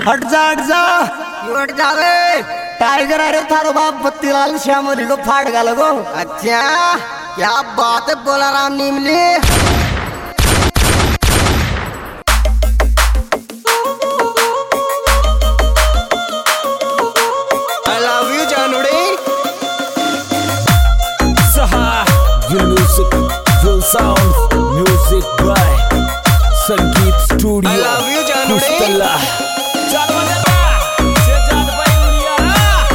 हट जा हट जा हट जा रे। टाइगर अरे थारो बाप पत्तीलाल श्यामली को फाड़ गाल गो। अच्छा क्या बात है बोला Ram नीमली। I love you जानूड़ी। Will music, will sound, music by Sangeet Studio. I love you जानूड़ी। Kustala. Chal bajara, Shehzad bhai Uliya.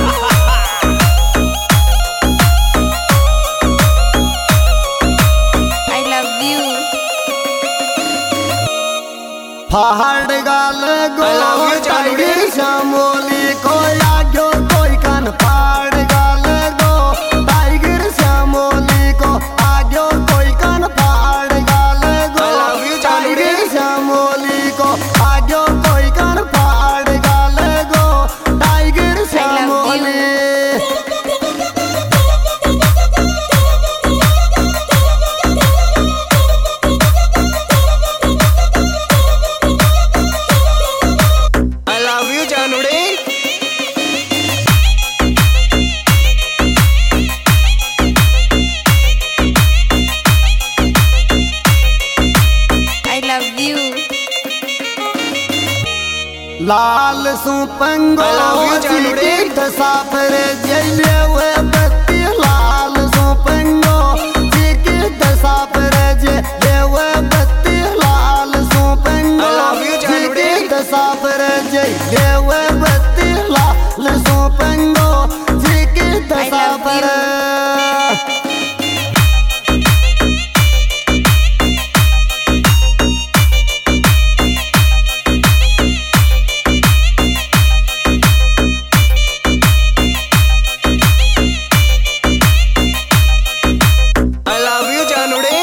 I love you. फाड़ गाल गो I love you जानूड़ी। टाइगर श्यामली को आग्यो कोई कान फाड़ गाल गो। टाइगर श्यामली को आग्यो कोई कान फाड़ गाल गो। I love you जानूड़ी। टाइगर श्यामली को आग्यो कोई कान फाड़ गाल गो। Tiger Shyamli I love you जानूड़ी। I love you. लाल सू पंगो I love you जानूड़ी। दसाफर जैले हुए बत्ती लाल सू पंगो जी दसाफर जैले हुए बत्ती लाल सू पंगो I love you जानूड़ी। दसाफर जैले हुए बत्ती लाल सू पंगो जी दसाफर I love you जानूड़ी।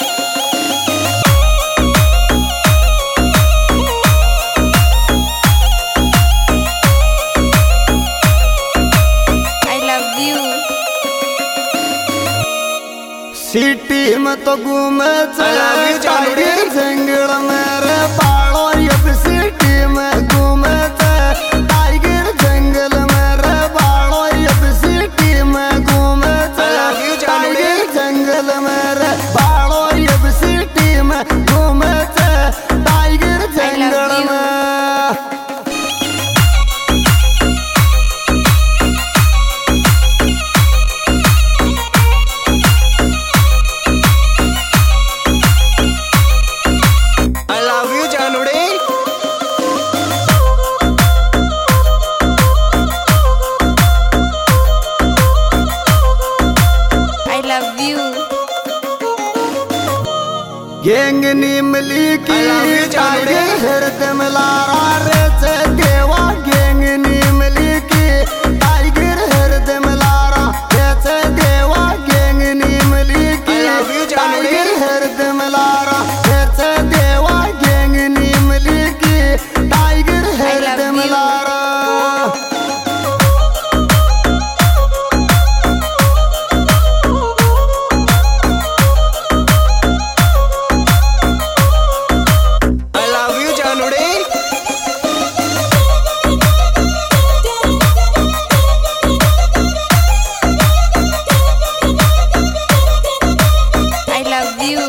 I love you. सिटी में तो घूमे I love you जानूड़ी। जंगल में रे बाड़ो अब सिटी में घूमे टाइगर जंगल में रे बाड़ो अब सिटी में घूमे I love you जानूड़ी। टाइगर जंगल में रे बाड़ो अब सिटी में घूमे टाइगर जंगल you. में I love you जानूड़ी। I love you. गैंग नीमली की I love you जानूड़ी। हृदय मिलारा रे से देवा गैंग नीमली की टाइगर हृदय मिलारा रे से देवा गैंग नीमली की I love you जानूड़ी। टाइगर हृदय मिलारा रे से देवा गैंग नीमली की टाइगर हृदय you. मिलारा I love you जानूड़ी। I love you.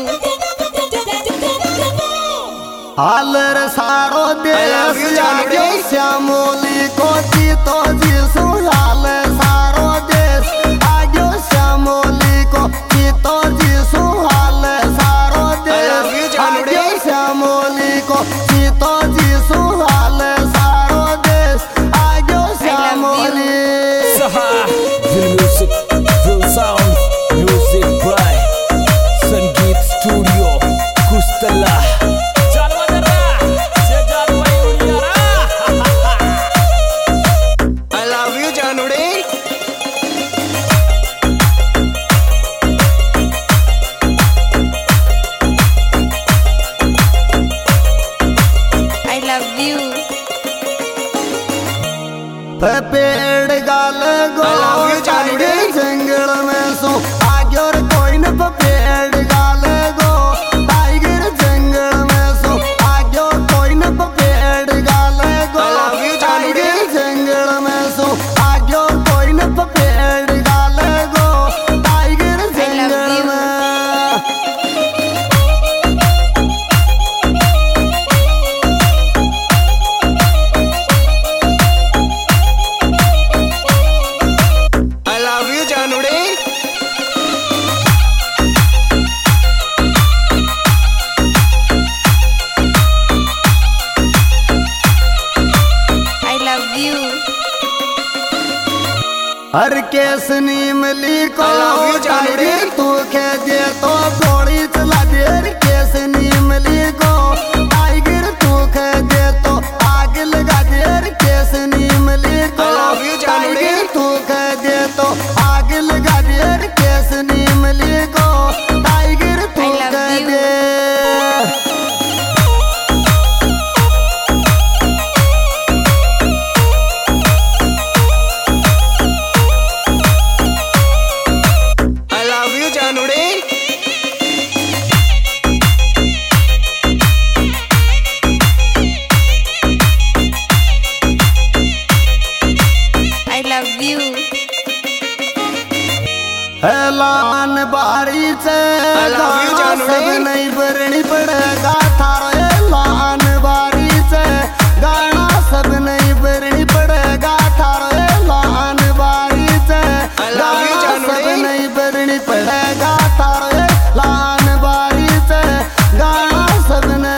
हालर सारो दे I love you जानूड़ी। श्यामोली को जीतो जीसु हाल सारो देश आगे श्यामोली को जीतो जीसु हाल सारो I love you देश जानूड़ी। आगे श्यामोली को जीतो जीसु हाल सारो देश आगे Shyamoli Saha. Will music, will sound, music by Sangeet Studio. Kustala. Chal bajara, Shehzad bhai Uliya. I love you जानूड़ी। I love you. पेड़ गाल गो I love you जानूड़ी। टाइगर जंगल में सो आगे और कोई न पेड़ गाल गो टाइगर जंगल में सो आगे और कोई न पेड़ गाल गो हर केस नीमली को टाइगर तू के दे तो गोली चला दे। हर केस नीमली को टाइगर तू के दे तो आग लगा दे। हर केस नीमली को टाइगर तू के दे तो आग लगा दे। हर केस नीमली को टाइगर तू के दे। लान बारी से सब नहीं भरनी पड़ेगा थारे। लान बारी से गाना सब नहीं भरनी पड़ेगा थारे। लान बारी से गाना सब नहीं भरनी पड़ेगा थारे। लान बारी से गाना सब नहीं।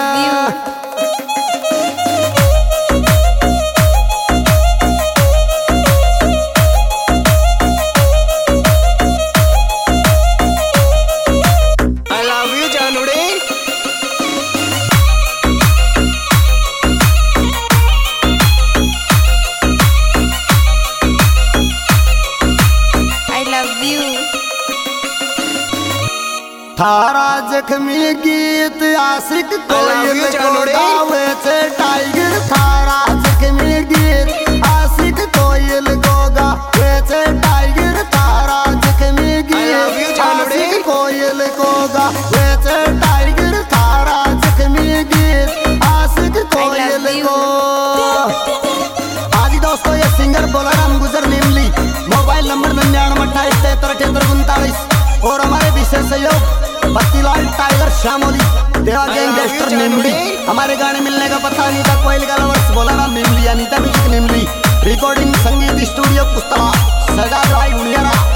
थारा जख्मी गीत आशिक कोयल को गावे से टाइगर। थारा जख्मी गीत आशिक कोयल को गावे से टाइगर। थारा जख्मी गीत आशिक कोयल को गावे से टाइगर। थारा जख्मी गीत आशिक कोयल को। आज दोस्तों ये सिंगर बोलाराम गुजर नीमली। मोबाइल नंबर 9928737339 और हमारे विशेष सहयोग बत्तीलाल टाइगर श्यामोली देवा गैंगस्टर नीमली। हमारे गाने मिलने का पता अनीता कोयल का lovers Bolaram Nimli, Anita music Nimli. Recording Sangeet studio पुस्तला सगा भाई उनियारा।